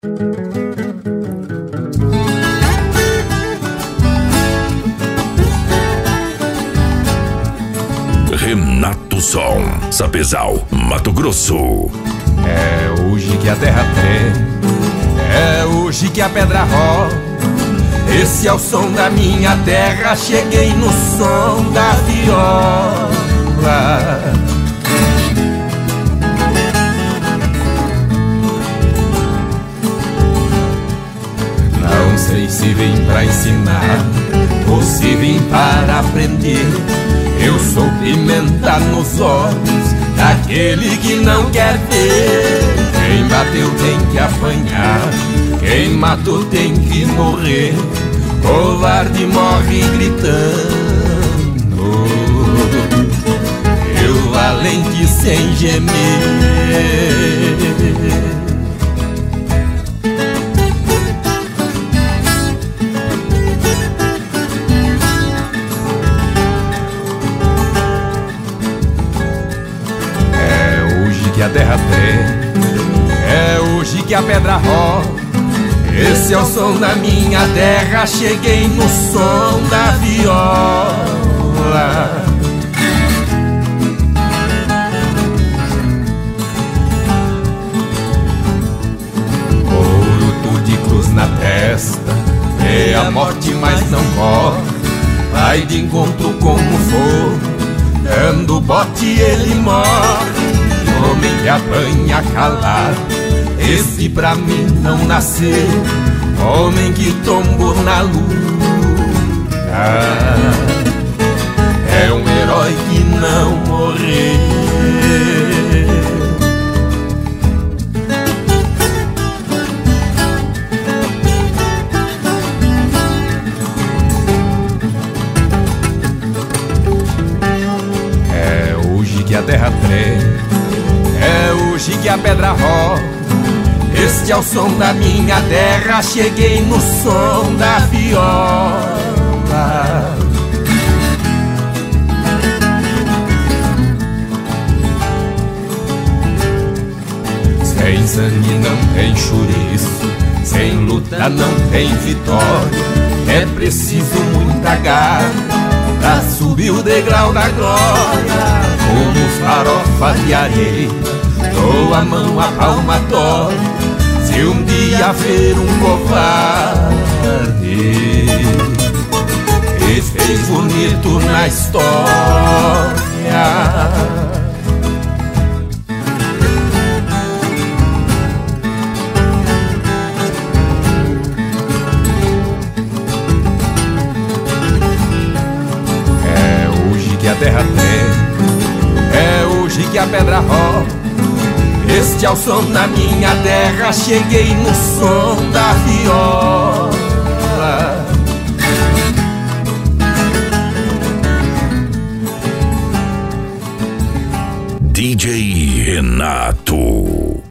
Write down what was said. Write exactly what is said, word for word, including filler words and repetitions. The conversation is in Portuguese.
Renato Som, Sapezal, Mato Grosso. É hoje que a terra treme, é hoje que a pedra rola. Esse é o som da minha terra, cheguei no som da viola. Não sei se vim pra ensinar ou se vim para aprender. Eu sou pimenta nos olhos daquele que não quer ver. Quem bateu tem que apanhar, quem matou tem que morrer. Covarde morre gritando, e o valente sem gemer. Que a terra treme, é hoje que a pedra rola. Esse é o som da minha terra, cheguei no som da viola. Ouro tu de cruz na testa, é a morte mas não corre. Vai de encontro como for, dando bote ele morre. Homem que apanha calado, esse pra mim não nasceu. Homem que tombou na luta, é um herói que não morreu. É hoje que a terra treme, é hoje que a pedra rola. Este é o som da minha terra, cheguei no som da viola. Sem sangue não tem chouriço, sem luta não tem vitória. É preciso muita garra pra subir o degrau da glória. Como farofa de areia, dou a mão, a palmatória. Se um dia ver um covarde e fez bonito na história. É hoje que a terra treme, é hoje que a pedra rola. Este é o som da minha terra, cheguei no som da viola. D J Renato.